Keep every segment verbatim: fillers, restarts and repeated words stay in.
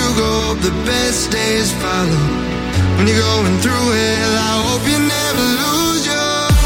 you go, the best days follow. When you're going through hell, I hope you never lose your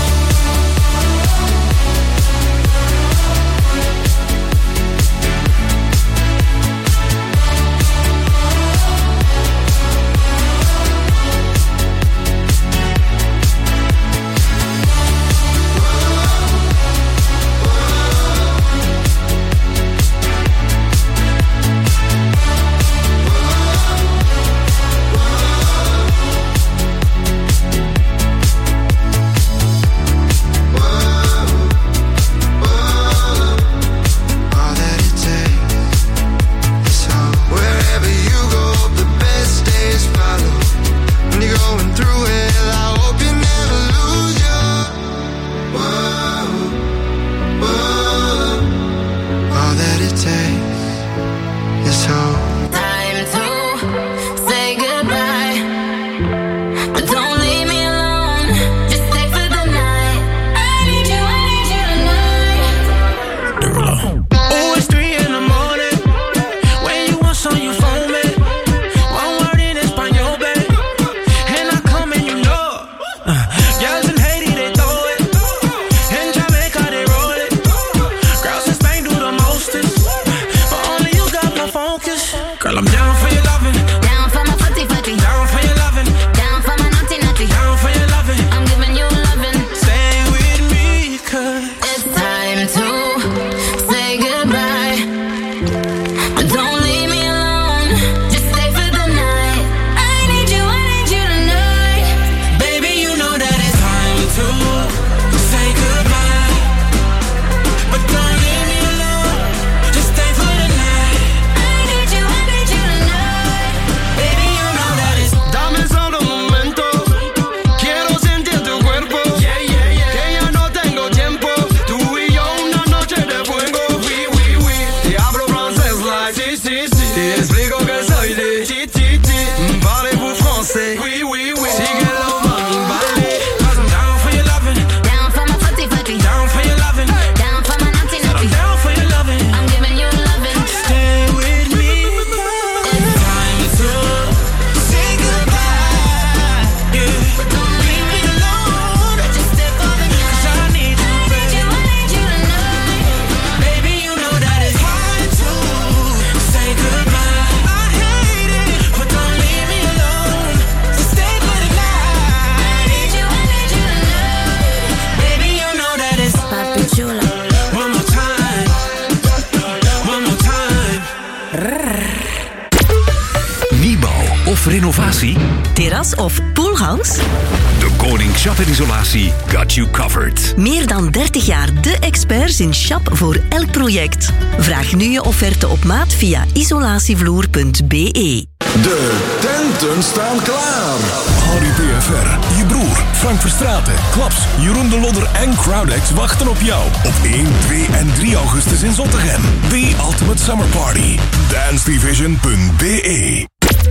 renovatie, terras of poolhouse? De Koning Schap en Isolatie got you covered. Meer dan dertig jaar de experts in Schap voor elk project. Vraag nu je offerte op maat via isolatievloer punt b e. De tenten staan klaar. Harry P F R, je broer, Frank Verstraeten, Klaps, Jeroen de Lodder en Crowdex wachten op jou. Op één, twee en drie augustus in Zottegem. The Ultimate Summer Party. dance division punt b e.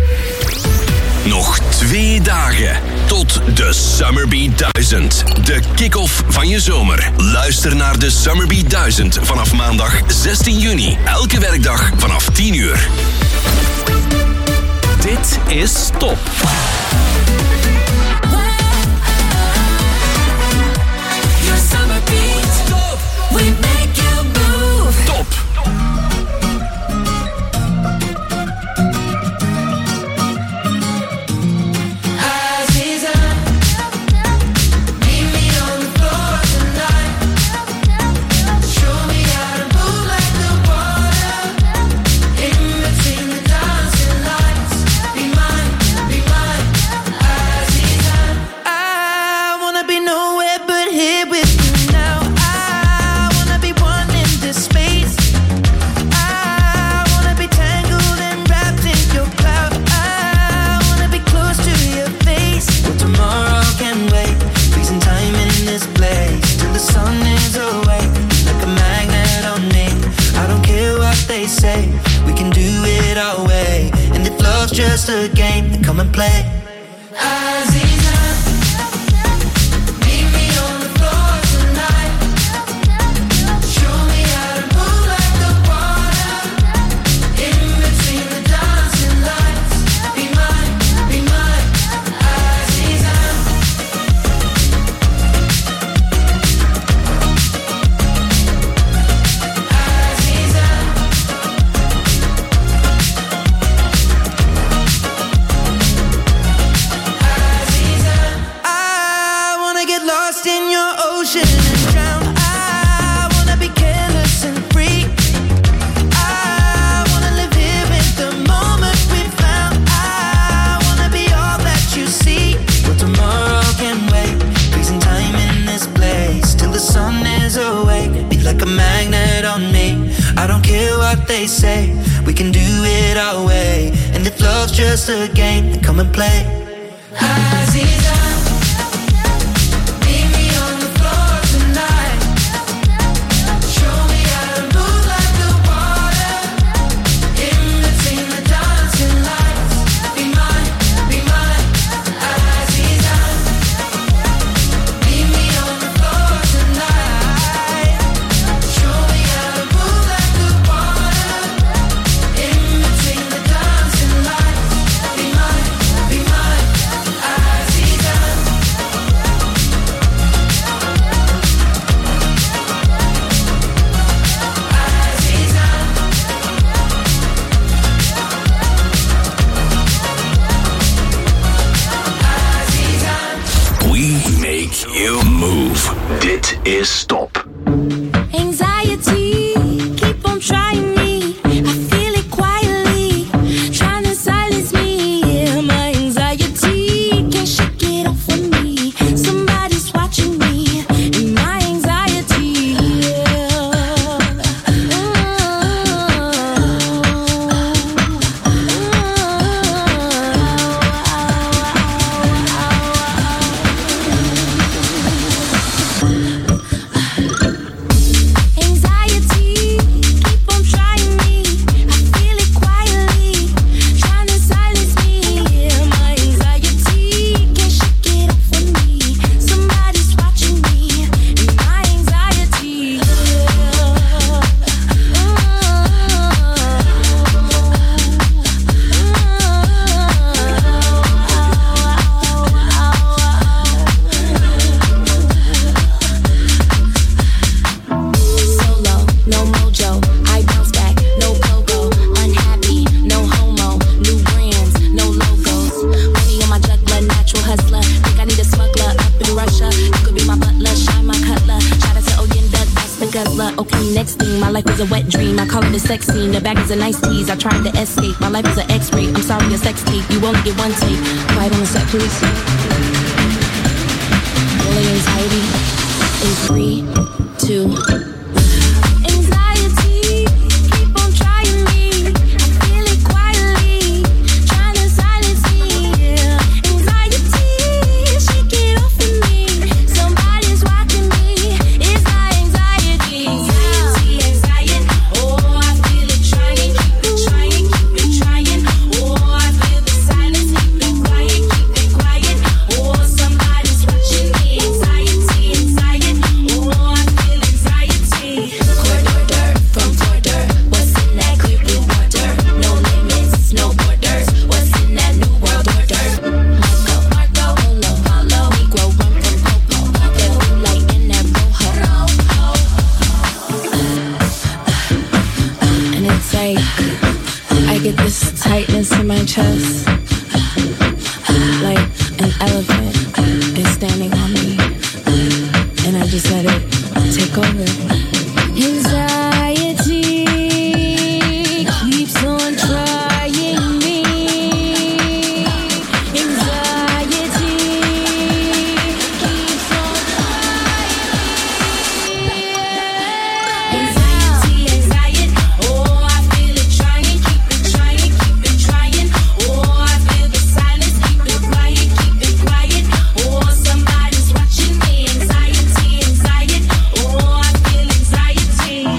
Nog twee dagen tot de Summerbeat duizend. De kick-off van je zomer. Luister naar de Summerbeat duizend vanaf maandag zestien juni. Elke werkdag vanaf tien uur. Dit is Top. Your summer beat. Top. We make you move. Top. Just a game, come and play. Like the water in between the dancing lights. love's just a game, come and play. Aziza, meet me on the floor tonight. Show me how to move like the water in between the dancing lights. Be mine, be mine, Aziza. Meet me on the floor tonight. Show me how to move like the water in between the dancing lights. Be mine, be mine, Aziza. We make you move. Dit is Stop. Anxiety, keep on trying me. I feel it quietly, trying to silence me. Yeah, my anxiety can't shake it off of me. Somebody's watching me, and my anxiety. Anxiety, keep on trying me. I feel it quietly, trying to silence me. Yeah, my anxiety can't shake it off of me. Somebody's watching me, and my anxiety. Solo, no mojo, I bounce back, no pogo. Unhappy, no homo, new brands, no logos. Money on my juggler, natural hustler. Think I need a smuggler up in Russia. You could be my butler, shine my cutler. Shout out to Oyenda, that's the guzzler. Okay, next thing, my life was a wet dream. I call it a sex scene. The bag is a nice tease. I tried to escape. My life is an X-ray. I'm sorry, a sex tape. You only get one take. Quiet on the set, please. Rolling anxiety in three, two. Anxiety, keep on trying me. I feel it quietly, trying to silence me. Yeah. Anxiety, shake it off of me. Somebody's watching me. It's my anxiety. Anxiety, anxiety. Oh, I feel it trying, keep it trying, keep it trying. Oh, I feel the silence, keep it quiet, keep it quiet. Oh, somebody's watching me. Anxiety, anxiety. Oh, I feel anxiety. Corridor from border. What's in that clear blue water? No limits, no borders. What's in that new world order? Marco, Marco, Polo, Polo. Negro run from Popo. That blue light in that rojo. And it's like I get this tightness in my chest, like an elephant is standing on me, and I just let it take over. Anxiety keeps on trying me. Anxiety keeps on trying me. Anxiety, anxiety. Oh, I feel it trying, keep it trying, keep it trying. Oh, I feel the silence, keep it quiet, keep it quiet. Oh, somebody's watching me. Anxiety, anxiety. Oh, I feel anxiety.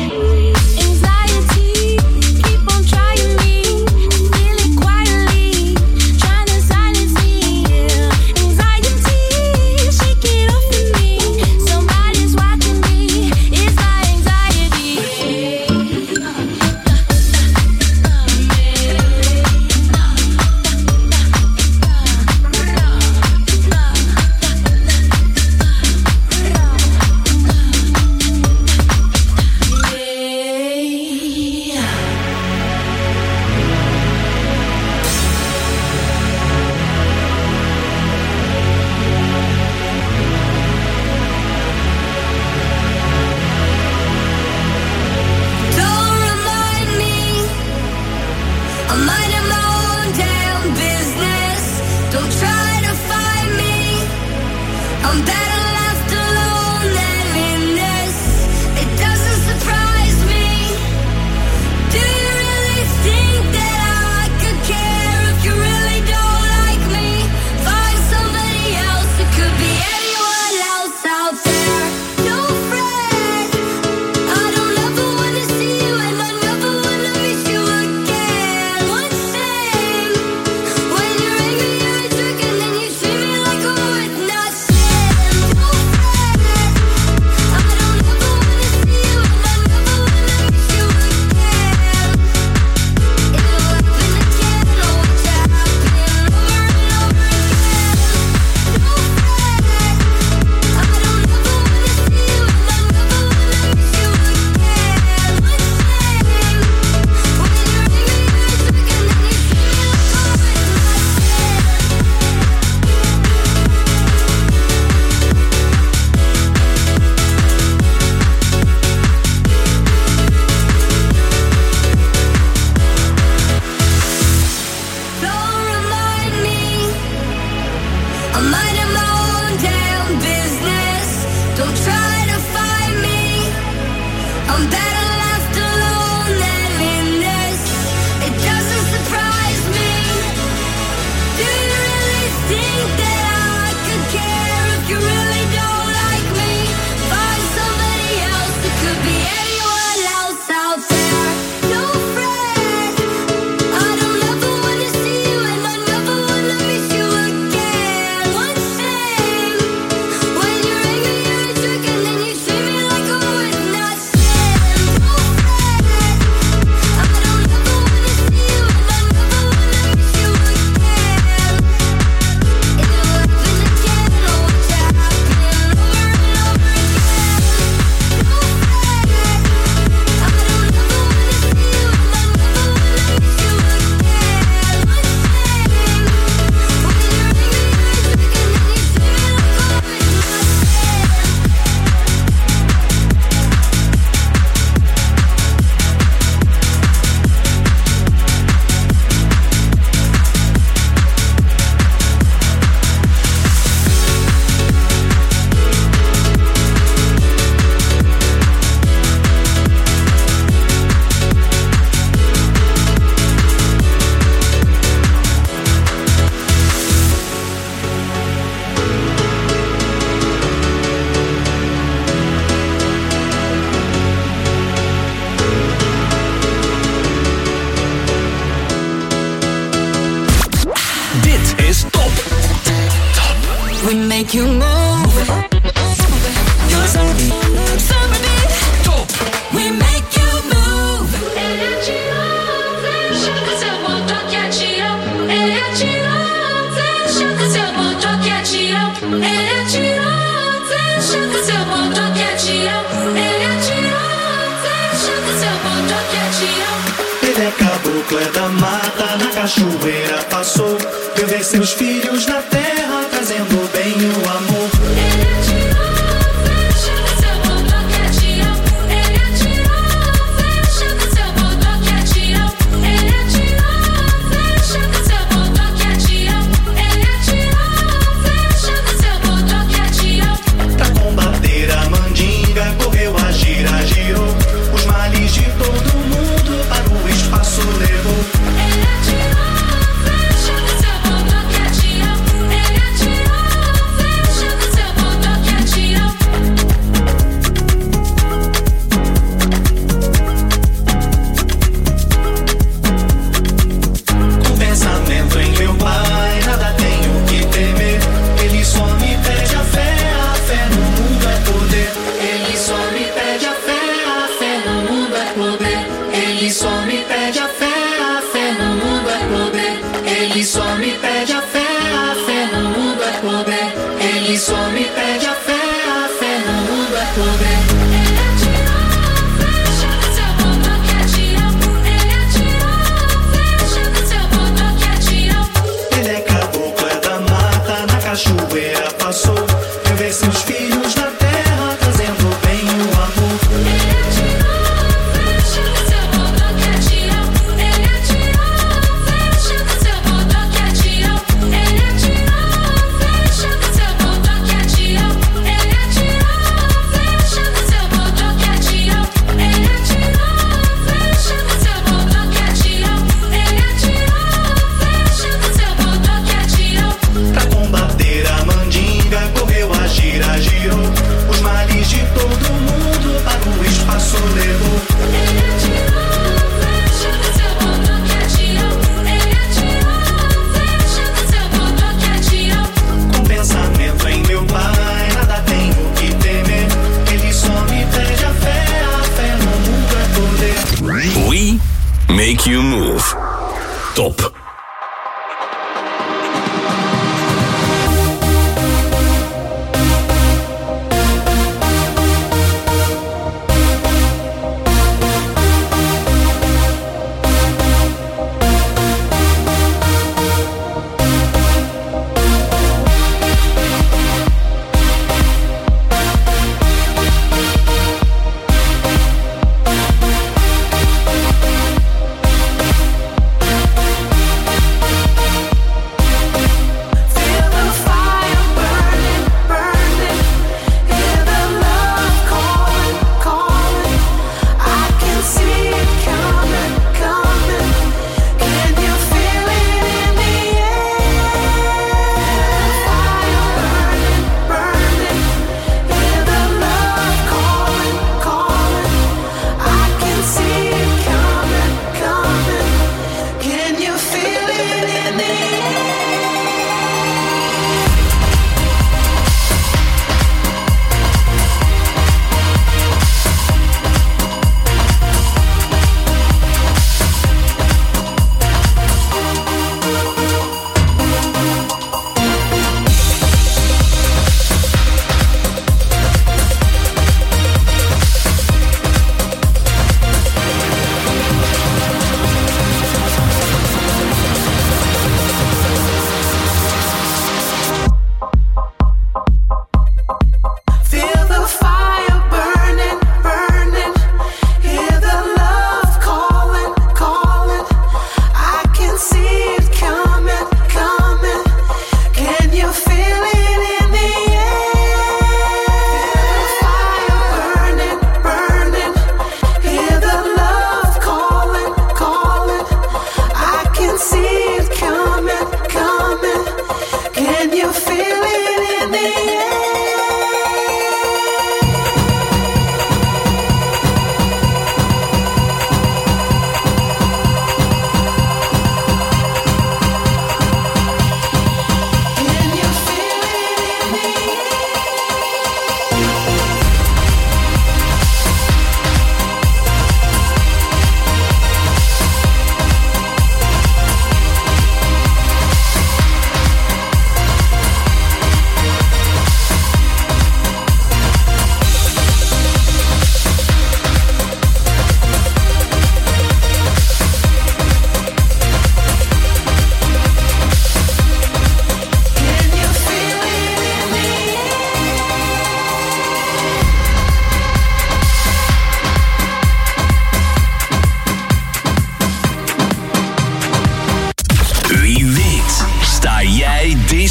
I'm minding my own damn business. Don't try to find me. I'm better left alone than in this. It doesn't surprise me. Do you really think that I could care if you really don't like me? Find somebody else. It could be anyone else out there. No friend. I don't ever wanna see you, and I never wanna miss you again. One thing, when you're angry, you're a jerk, and then you treat me like I would not stand. No friend. I don't ever wanna see you, and I never wanna miss you again. It'll happen again. I'll watch it happen over and over again. No friend. I don't ever wanna see you, and I never wanna miss you again. One thing, when you're angry, you're a jerk, and then you treat me like I would not stand. Dit is Top. We make you move. You're something, somebody. Top. We make you move. Ele atirou, deixa seu motor que atirou. Ele atirou, deixa seu motor que atirou. Ele atirou, deixa seu motor que atirou. Ele atirou, deixa seu motor que atirou. Ele é caboclo, é da mata, na cachoeira passou. Viu ver seus filhos na terra, trazendo bem o amor. Ele atirou, deixa seu motor que atirou. Ele atirou, deixa seu motor que atirou. Ele atirou, deixa seu motor que atirou. Ele atirou, deixa seu motor que atirou. Pra combater a mandinga, correu a gira, girou. Os males de todo mundo para o espaço levou. Ele atirou, deixa seu motor que atirou. Ele atirou, deixa seu motor que atirou. Com pensamento em meu pai, nada tenho que temer. Ele só me pede a fé, a fé no mundo é poder. Ele só me pede a fé, a fé no mundo é poder. Ele só me pede a fé, a fé no mundo é poder. Ele só me pede a fé, a fé no mundo é poder. Ele só me pede a fé, a fé no mundo é poder. Ele atirou, deixa seu motor que atirou. Ele atirou, deixa seu motor que atirou. Ele é caboclo, é da mata, na cachoeira passou. Viu ver seus filhos na terra, trazendo bem o amor. Ele atirou, deixa seu motor que atirou. Ele atirou, deixa seu motor que atirou. Ele atirou, deixa seu motor que atirou. Ele atirou, deixa seu motor que atirou. Ele atirou, deixa seu motor que atirou. Ele atirou, deixa seu motor que atirou. Pra combater a mandinga, correu a gira, girou. Os males de todo mundo para o espaço levou. Ele atirou, deixa seu motor que atirou. Ele atirou, deixa seu motor que atirou. Com pensamento em meu pai, nada tenho que temer. Ele só me pede a fé, a fé no mundo é poder. We make you move. Top.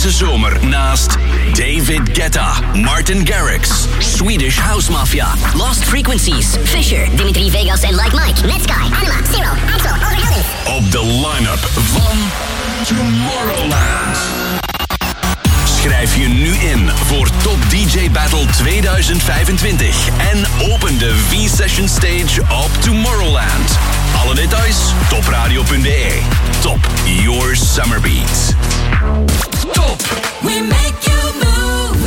deze zomer naast David Guetta, Martin Garrix, Swedish House Mafia, Lost Frequencies, Fisher, Dimitri Vegas en Like Mike, Netsky, Anima, Zero, Axel, Overhelling. op de line-up van Tomorrowland. Schrijf je nu in voor Top D J Battle tweeduizend vijfentwintig en open de V-Session Stage op Tomorrowland. Alle details topradio punt b e. Top, your summer beat. Top. We make you move.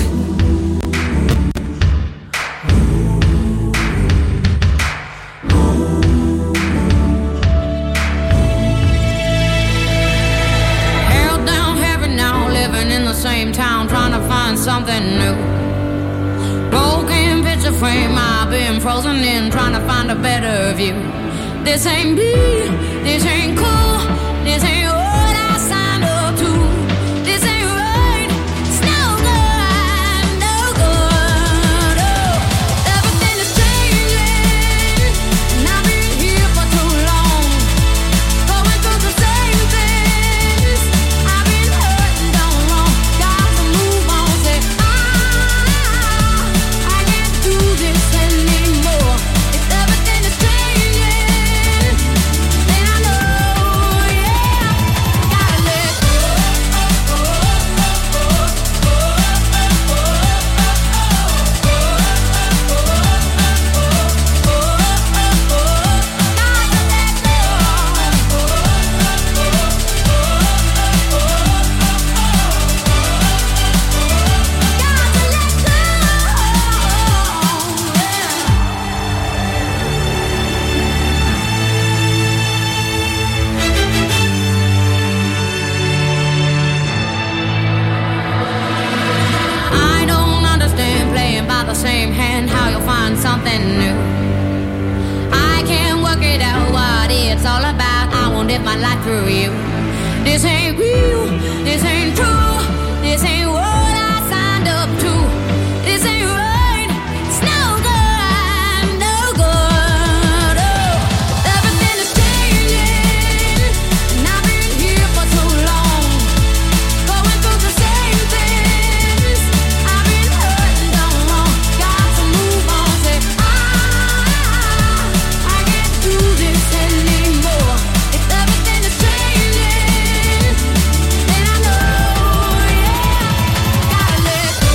Held down heavy now, living in the same town, trying to find something new. Broken picture frame, I've been frozen in, trying to find a better view. This ain't me, this ain't cool, this ain't what I signed up to. This ain't right, it's no good, no good. Oh, everything is changing, and I've been here for too long, going through the same things. I've been hurt and done wrong, got to move on. Say ah, I can't do this anymore. If everything is changing, then I know, yeah, gotta let go. I don't understand playing by the same hand, how you'll find something new. I can't work it out what it's all about. I won't live my life through you. This ain't real, this ain't true, this ain't what I signed up to. This ain't right, it's no good, no good. Oh, everything is changing, and I've been here for too long, going through the same things. I've been hurt and done wrong, got to move on. Say ah, I can't do this anymore. If everything is changing, then I know, yeah, gotta let go.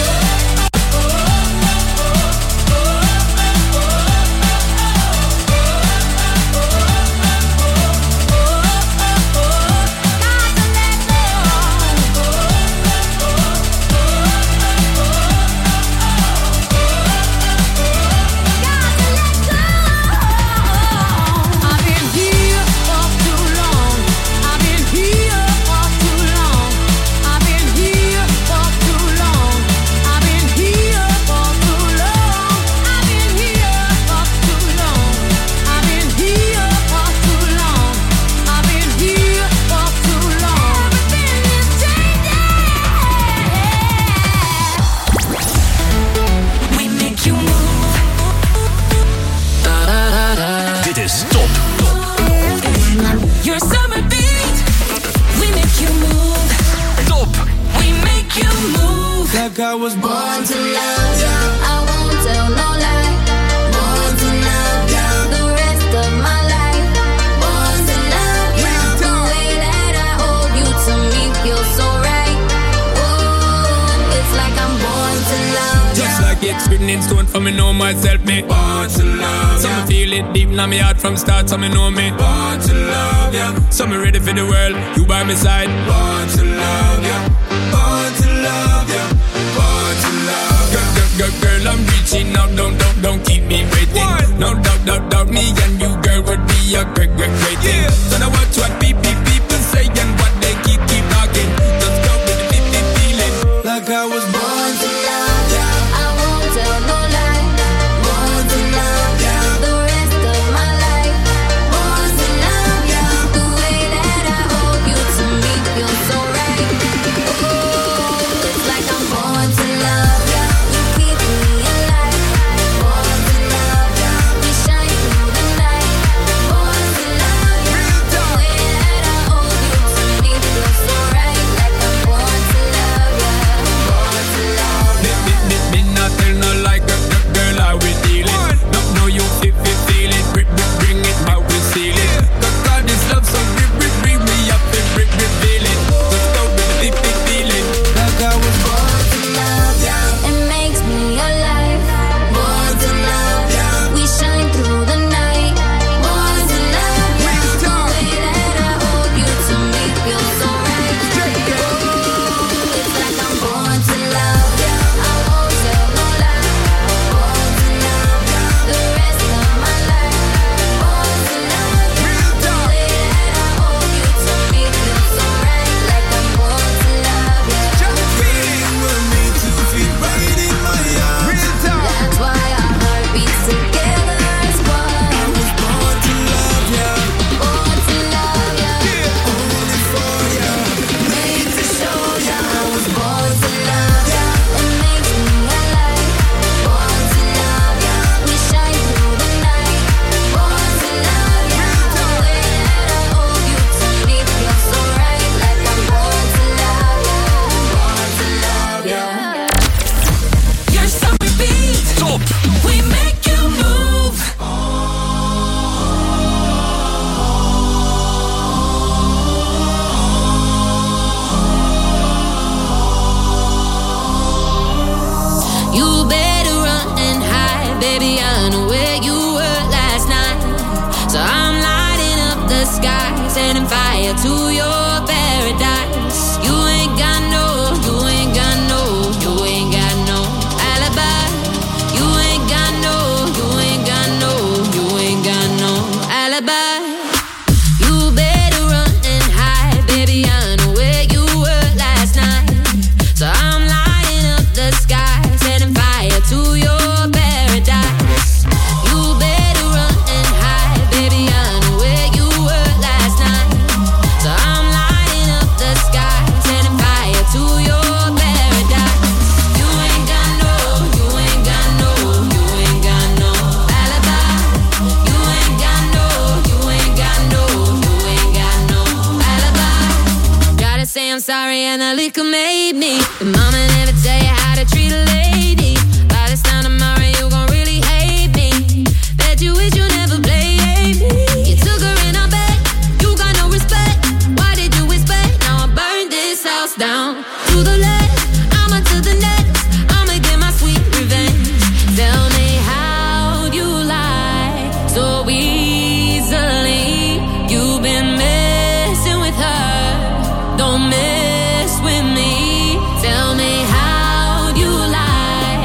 I've been here for too long. I've been here for too long. I've been here for too long. I've been here for too long. I've been here for too long. I've been here for too long. I've been here for too long. Everything is changing. We make you move. Dit is Top. Your summer beat. We make you move. Top. We make you move. Like I was born Born to love you. I won't tell no lie. Born to love you. The rest of my life. Born to love you. The way that I hold you to me feels so right. Oh, it's like I'm born to love you. Just like it's written in stone for me know myself, me born to love. Some feel it deep in my heart from start, some me know me born to love ya. Some me ready for the world, you by my side. Born to love ya, born to love ya, born to love ya. Girl, girl, girl, girl, I'm reaching out, don't, don't, don't keep me waiting. No doubt, doubt, doubt, me and you, girl, would be a great, great, great thing. So now watch what people, people say and what they keep, keep talking. Just go with the deep, deep feeling. like I was born Born to love you. I won't tell no lie. Born to love you. The rest of my life. Born to love you. The way that I hold you to me feels so right. Oh, it's like I'm born to love you. You keep me alive. Born to love you. We shine through the night. Born to love you. sky, setting fire to your paradise. You ain't got no, you ain't got no, you ain't got no alibi. You ain't got no, you ain't got no, you ain't got no alibi. You better run and hide, baby, I know where you were last night. So I'm lighting up the sky, setting fire to your paradise. You better run and hide, baby, I know where you were last night. So I'm lighting up the sky, setting fire to your paradise. You ain't got no, you ain't got no, you ain't got no alibi. You ain't got no, you ain't got no, you ain't got no alibi. Gotta say I'm sorry and the liquor made me. The mama never tell you how to treat a lady. By this time tomorrow you gon' really hate me. Bet you wish you never played me. You took her in a bed, you got no respect. Why did you expect? Now I burn this house down to the left, I'ma to the next. I'ma get my sweet revenge. Tell me how you lie so easily. You've been messing with her, don't mess with me. Tell me how you lie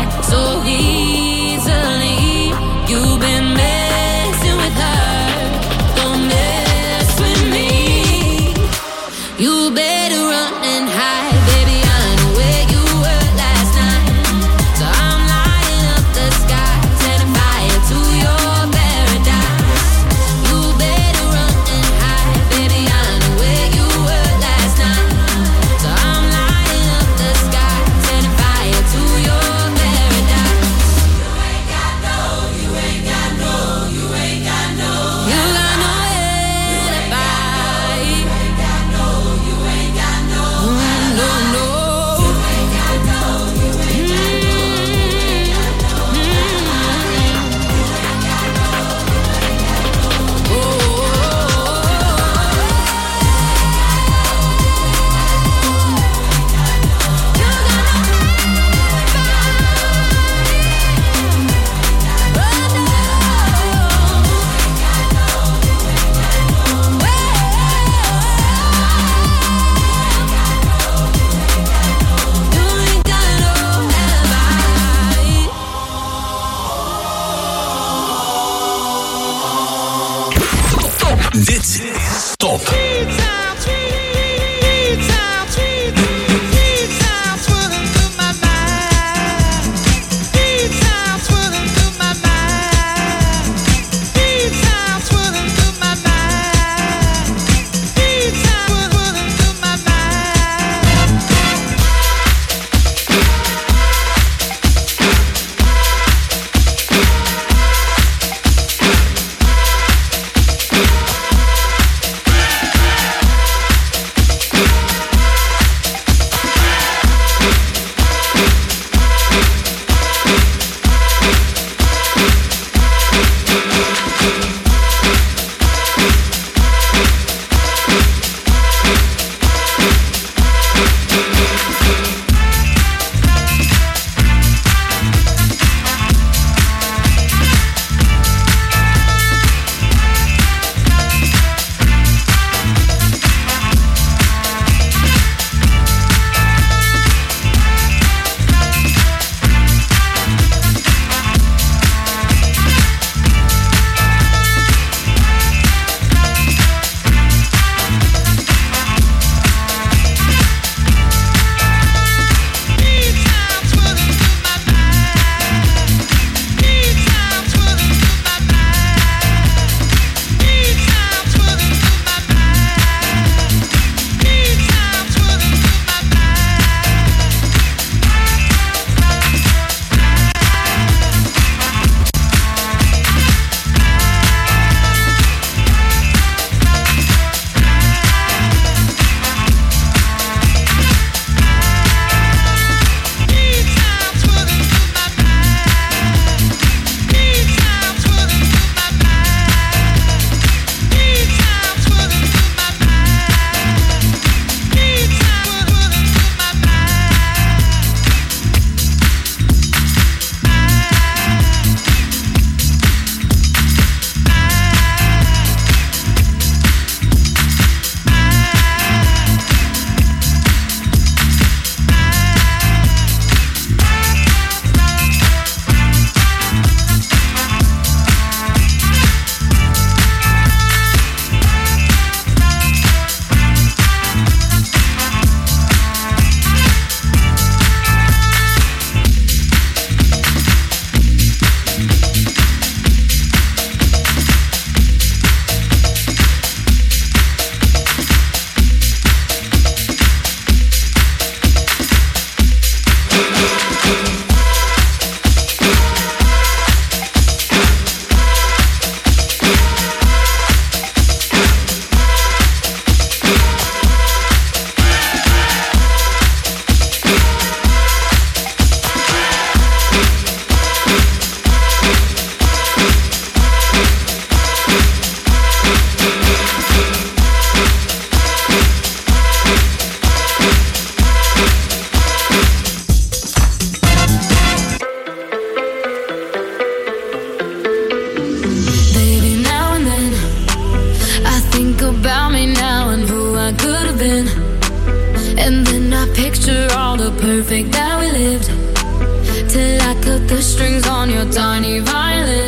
I picture all the perfect that we lived, till I cut the strings on your tiny violin.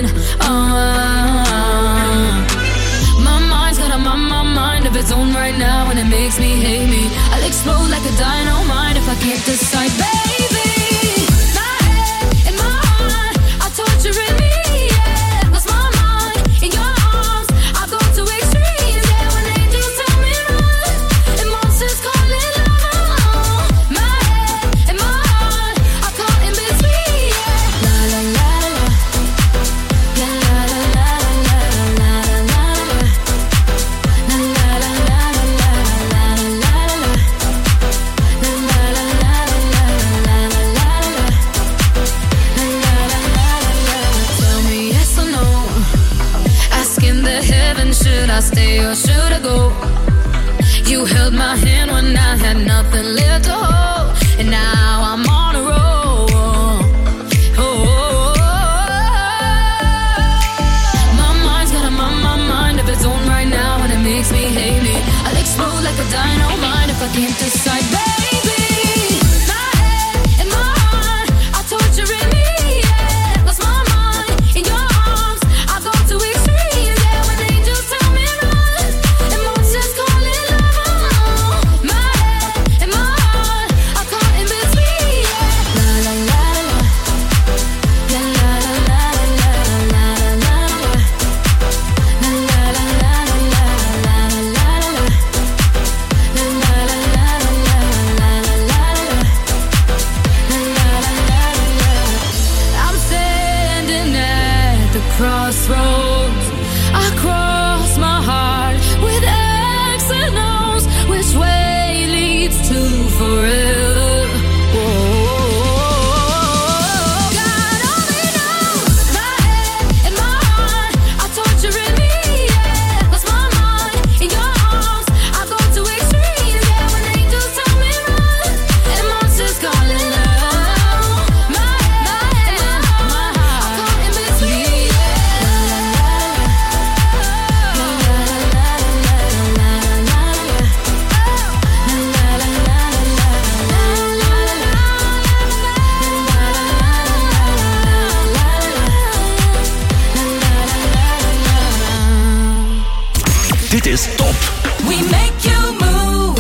Uh, my mind's got a my, my mind of its own right now, and it makes me hate me. I'll explode like a dynamite if I can't decide, baby. My head and my heart are torturing me. Yeah, lost my mind in your arms. I go to extremes. Yeah, when angels tell me run and monsters call it love. My head and my heart are caught in between. Yeah, la la la la, la la la la la la la la la la la la la la la. Tell me yes or no. Asking the heavens, should I stay or should I go? You held my hand when I had nothing left to hold, and now I'm on a roll. Oh, my mind's got a my, my mind of its own right now, and it makes me hate me. I'll explode like a dynamite if I can't decide, baby. My head and my heart are torturing me. Yeah, lost my mind in your arms. I go to extremes. Yeah, when angels tell me run and monsters call it love. My head and my heart are caught in between. Yeah, la la la la, la la la la la la la la la la la la la la la la. I'm standing at the crossroads. I cross my heart with X and O's. Which way leads to forever? Whoa. God only knows. My head and my heart are torturing me. Yeah, lost my mind in your arms. I go to extremes. Yeah, when angels tell me run and monsters call it love. My head and my heart are caught in between. La la la la la la la la la Dit is Top. We make you move.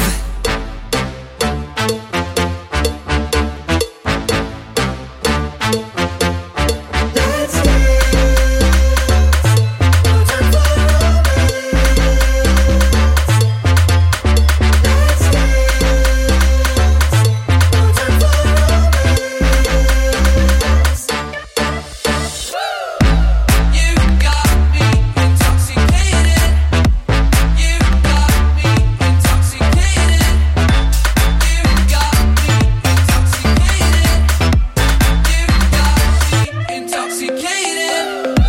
Let's You got me intoxicated. You got me intoxicated. You got me intoxicated. You got me intoxicated.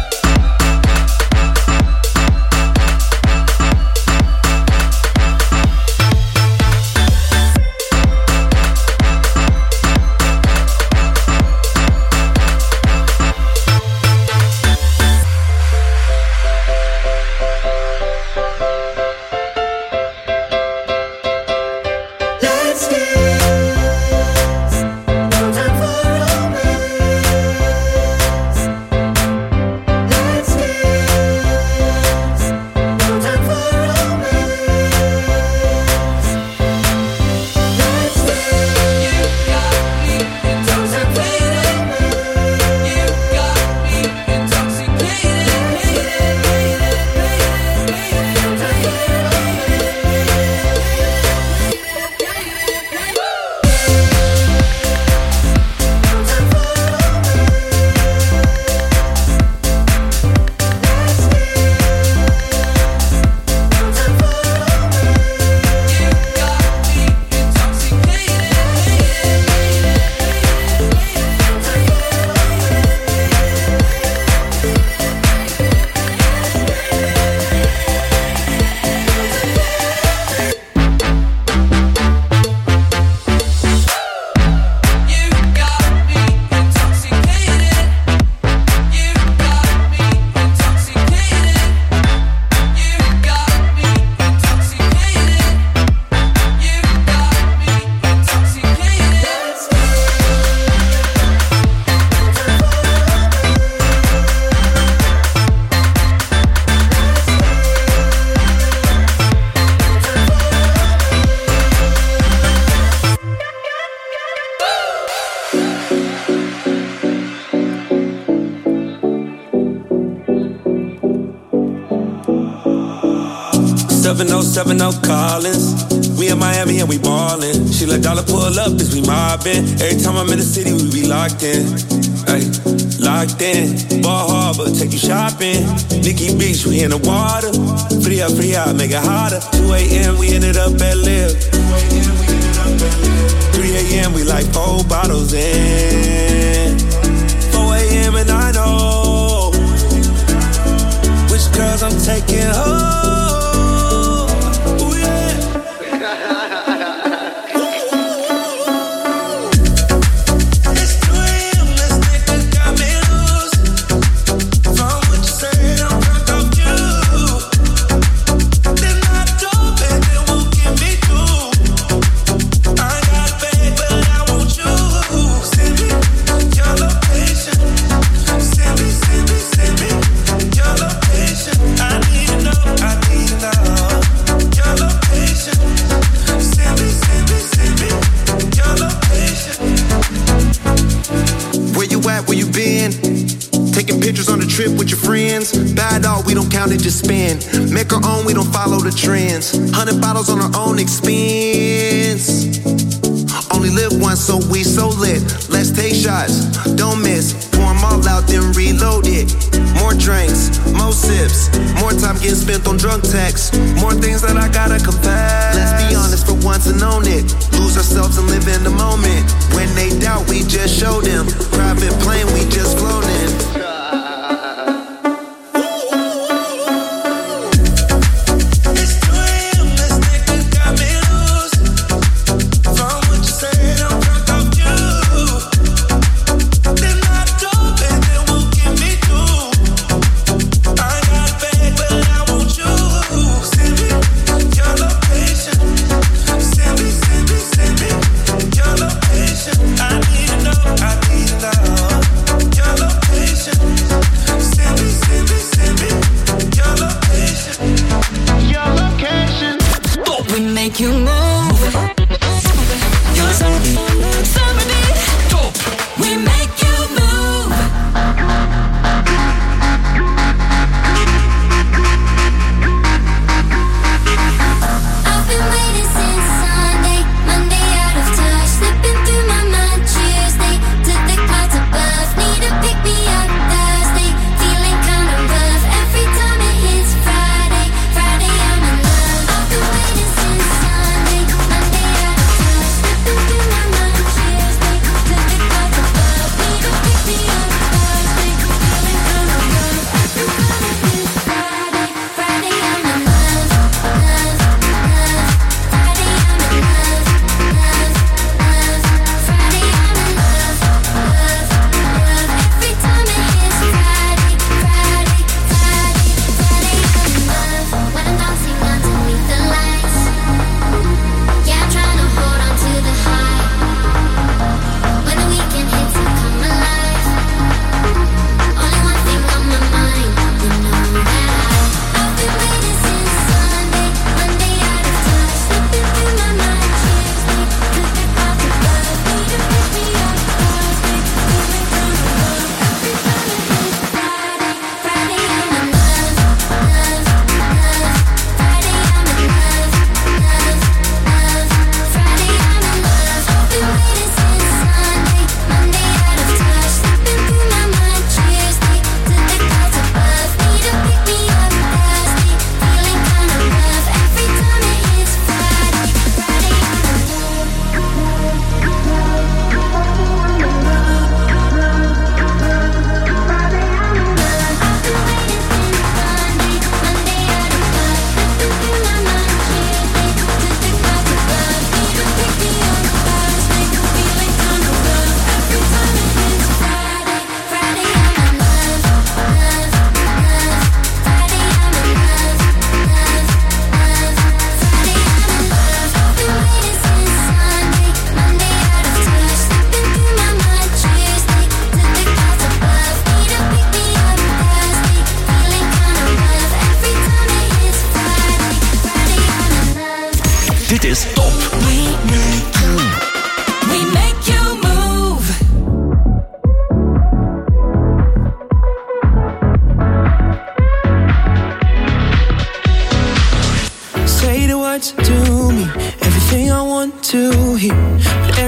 Let's dance. No time for romance. Let's dance. No time for romance. Let's dance. You got me intoxicated. You got me intoxicated. seven oh seven oh Collins. We in Miami and we ballin'. She let dollar pull up as we mobbin'. Every time I'm in the city, we be locked in. Ay, locked in. Ball Harbor, take you shopping. Nikki Beach, we in the water. Fria, fria, make it hotter. two a.m. we ended up at Live. three a.m. we like four bottles in. four a.m. and I know which girls I'm taking home. Trip with your friends, bad dog, we don't count it, just spend. Make our own, we don't follow the trends. Hundred bottles on our own expense. Only live once, so we so lit. Let's take shots, don't miss. Pour them all out, then reload it. More drinks, more sips. More time getting spent on drunk texts. More things that I gotta confess. Let's be honest for once and own it. Lose ourselves and live in the moment. When they doubt, we just show them. Private plane, we just flown in. I need to know, I need to know. Your location.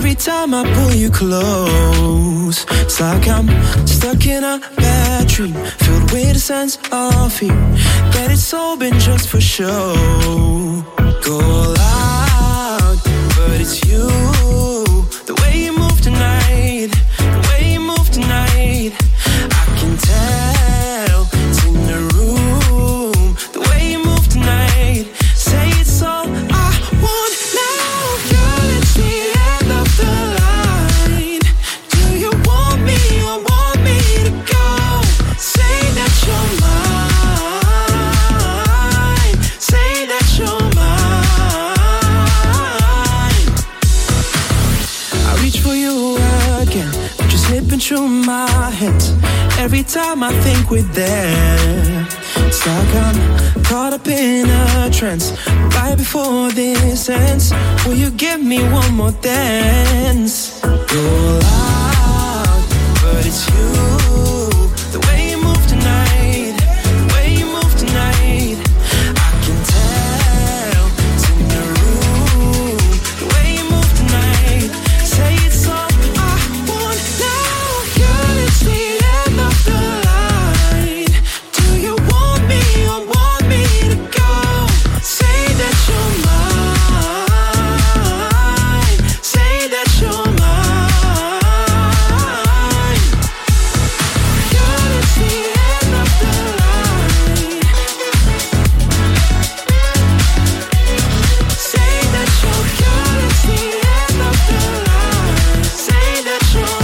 Every time I pull you close, it's like I'm stuck in a bad dream, filled with a sense of fear, that it's all been just for show. Go all out, but it's you. The way you move tonight, the way you move tonight, I can tell it's in the room. The way you move tonight, say it's all I want now. Girl, it's the end of the line. Do you want me or want me to go? Say that you're mine. Say that you're mine. I reach for you again, but you're slipping through my hands. Every time I think we're there, it's like I'm caught up in a trance. Right before this ends, will you give me one more dance? Go loud, but it's you. The way you move tonight, the way you move tonight, I can tell it's in the room. The way you move tonight, say it's all I want now. Girl, it's the end of the line. Do you want me or want me to go? Say that you're mine. Say that you're mine. Girl, it's the end of the line. Say that you're, girl, it's the end of the line. Say that you're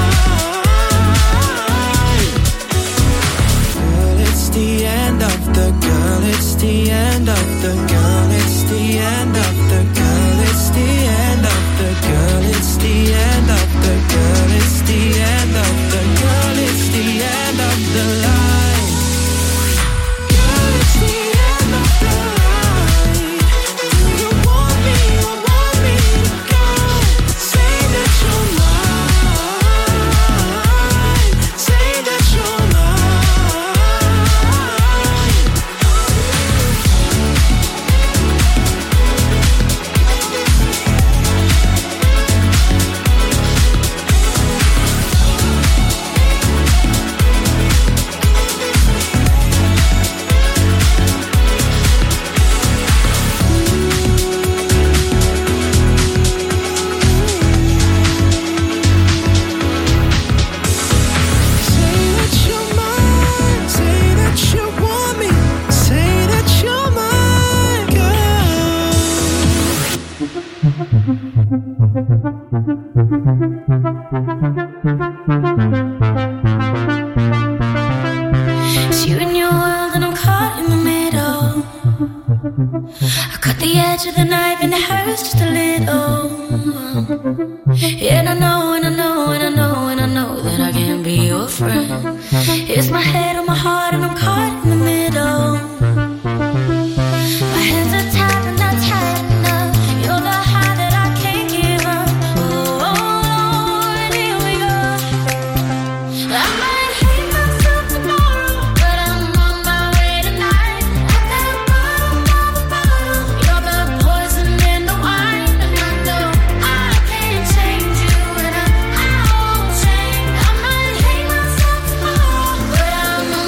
mine. Girl, it's the end of the girl, it's the end of the girl, it's the end of the girl, it's the end of the girl, it's the end of the girl, it's the end of the girl, it's the end of the line. Girl, it's the end of the line. Do you want me or want me to go? Say that you're mine. Say that you're mine. Say that you're mine. Say that you want me. Say that you're mine, It's you and your world and I'm caught in the middle. I cut the edge of the knife and it hurts just a little. And I know, and I know, and I know, and I know that I can't be your friend. It's my head on my heart and I'm caught in the middle. My hands are tied but not tight enough. You're the high that I can't give up. Oh, Lord, here we go. I might hate myself tomorrow, but I'm on my way tonight. At that bottom of the bottle, you're the poison in the wine. And I know I can't change you, and I, I won't change. I might hate myself tomorrow, but I'm on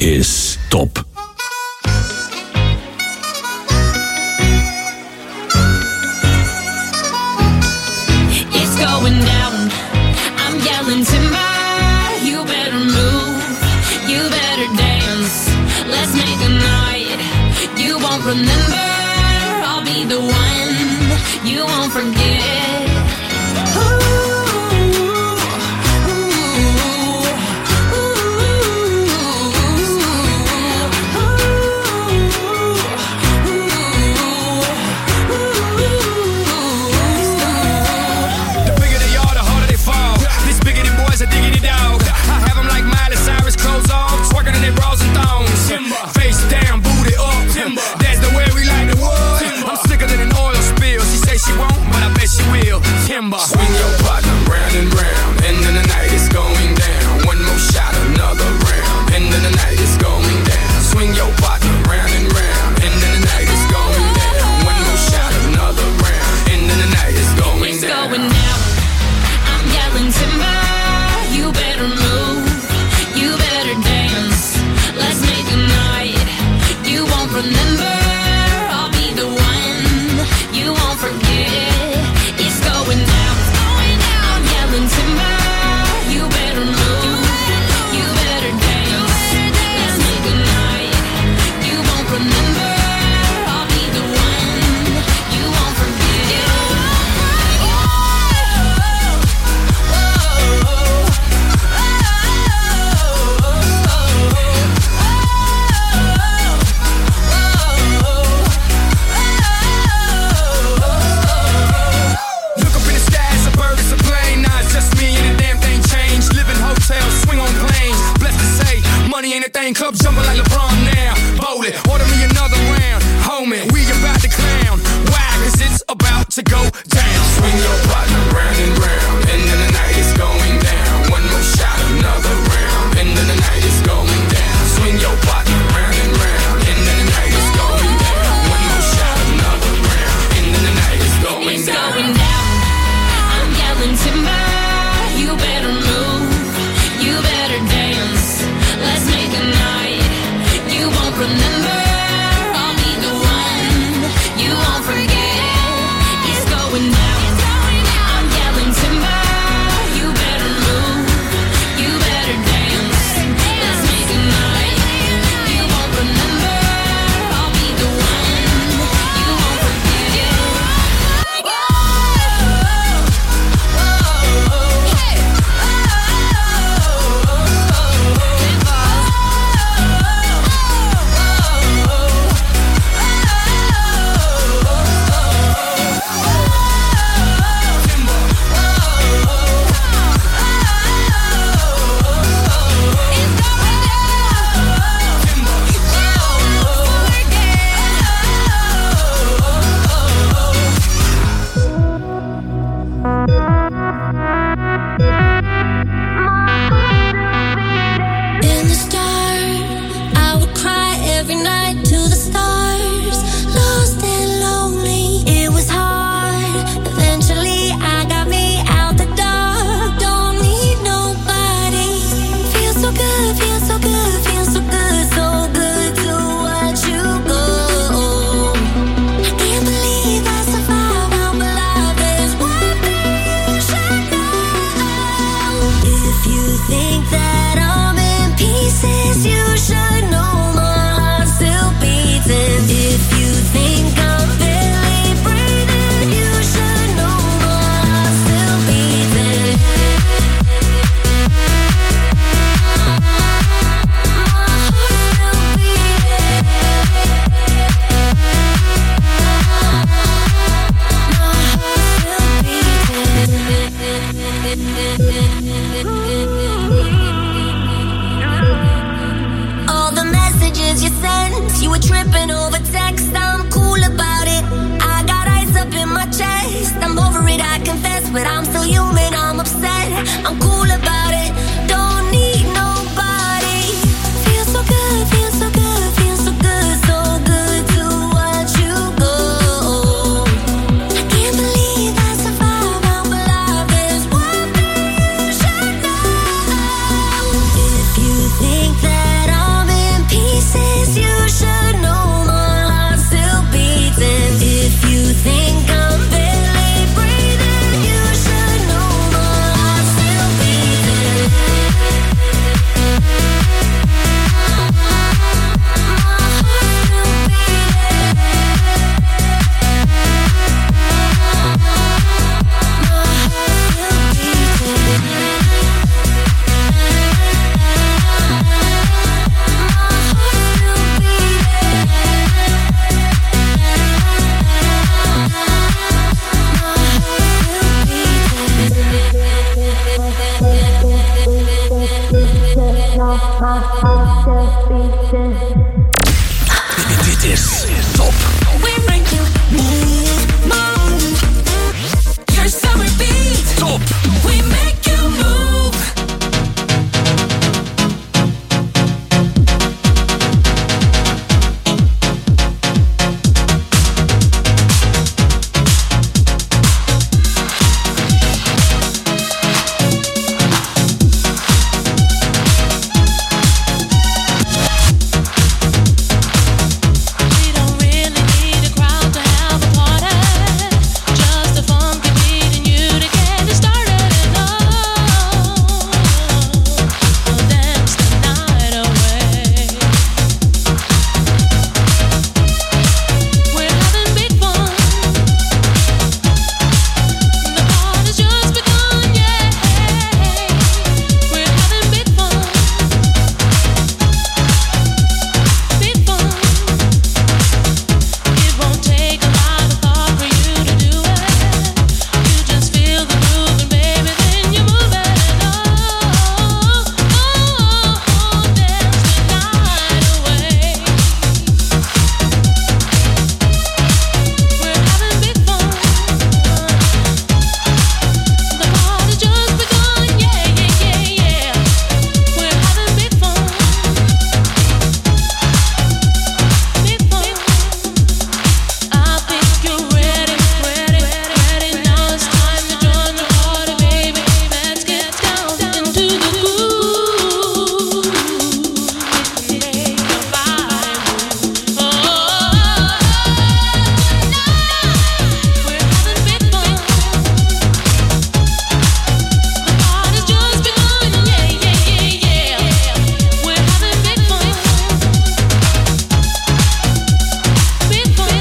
is top. It's going down. I'm yelling timber. You better move. You better dance. Let's make a night you won't remember. I'll be the one you won't forget. A diggity dog. I have them like Miley Cyrus, clothes off, twerking in their bras and thongs. Timber. Face down, booty up. Timber. That's the way we like the wood. Timber. I'm sicker than an oil spill. She say she won't, but I bet she will. Timber. Swing your partner round and round, and then the night is going down. One more shot, another round, and then the night is going down. Swing your partner round and round, and then the night is going down. One more shot, another round, and then the night is going it's down. Going down. I'm yelling timber. You better move, you better dance. Let's make a night you won't remember. I'll be the one you won't forget. It's going down, it's going down. I'm yelling timber. You better move, you better dance. Let's make a night you won't remember. I'll be the one you won't forget. Money ain't a thing, club jumping like LeBron now. Bowl it, order me another round. Homie, we about to clown. Why? Cause it's about to go down. Swing your partner round and round, and then the night is going down. One more shot, another round, and then the night is going down. Swing your partner round and round, and then the night is going down. One more shot, another round, and then the night is going it's down. Going down. I'm yelling timber. You better move. You better dance. Let's make a night you won't remember. I'll be the one you won't forget. It's going down. I'm yelling timber. You better move. You better dance. Let's make a night you won't remember. I'll be the one you won't forget. In the start, I would cry every night to the stars. Lost and lonely, it was hard. Eventually, I got me out the dark. Don't need nobody. Feels so good, feels so good, feels so good, so good to watch you go. I can't believe I survived. I'm alive. There's one thing you should know. If you think that I'm in pieces, you should know my heart still beating. If you think I'm barely breathing, you should know my heart still beating. All the messages you sent, you were tripping over text. I'm cool about it. I got ice up in my chest. I'm over it, I confess, but I'm still human. I'm upset. I'm cool about it. Don't need nobody. Feels so good, feels so good, feels so good, so good to watch you go. I can't believe I survived. I'm alive. There's one thing you should know. If you think that I'm in Dit is Top. We make you move, move. Your summer beat. Top. We make you move. We don't really need a crowd to have a party. Just a funky beat and you to get it started. And oh, we'll dance the night away. We're having big fun. The party's just begun, yeah. We're having big fun. Big fun. It won't take a lot of thought for you to do it. You just feel the groove and baby then you move it. And oh, oh, oh, dance the night away. We're having big fun. The party's just begun, yeah, yeah, yeah, yeah. We're having big fun. Big fun. I think you're ready, ready, ready. Now it's time to join the party, baby. Let's get down into the groove. Make your body move. Oh, we're having big fun. The party's just begun, yeah, yeah, yeah, yeah. We're having big fun. Big fun.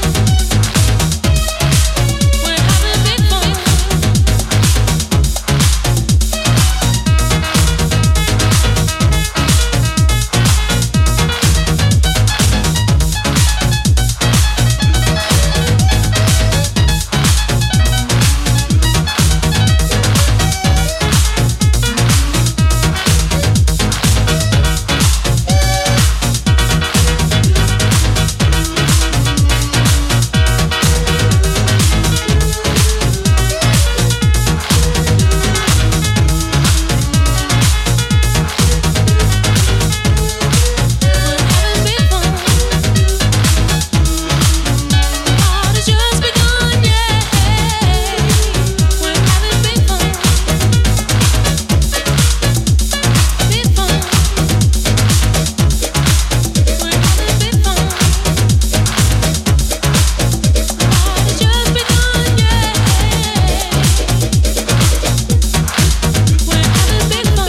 We're having big fun. We're having big fun. The party's just begun, yeah. We're having big fun. Big fun. We're having big fun. The party's just begun, yeah. We're having big fun.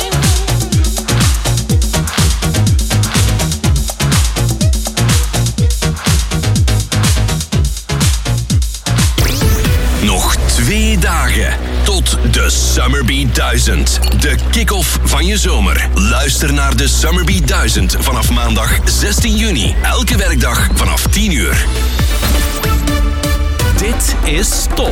Nog twee dagen tot de Summerbeat duizend. De kick-off van je zomer. Luister naar de Summerbeat duizend vanaf maandag zestien juni. Elke werkdag vanaf tien uur. Dit is Top.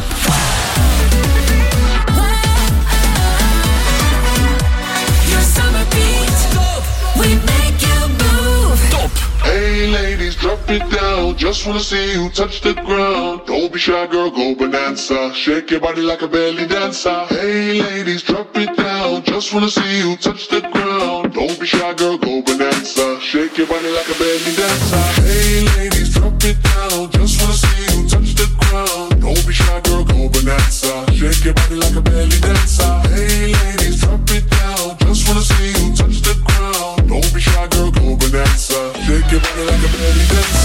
Your summer beat. We make you move. Top. Hey ladies, drop it down. Just wanna see you touch the ground. Don't be shy, girl, go bonanza. Shake your body like a belly dancer. Hey ladies, drop it down. Just wanna see you touch the ground. Don't be shy, girl, go bonanza. Shake your body like a belly dancer. Hey ladies, drop it down. Just wanna see you touch the ground. Don't be shy, girl, go bonanza. Shake your body like a belly dancer. Hey ladies, drop it down. Just wanna see you touch the ground. Don't be shy, girl, go bonanza. Shake your body like a belly dancer.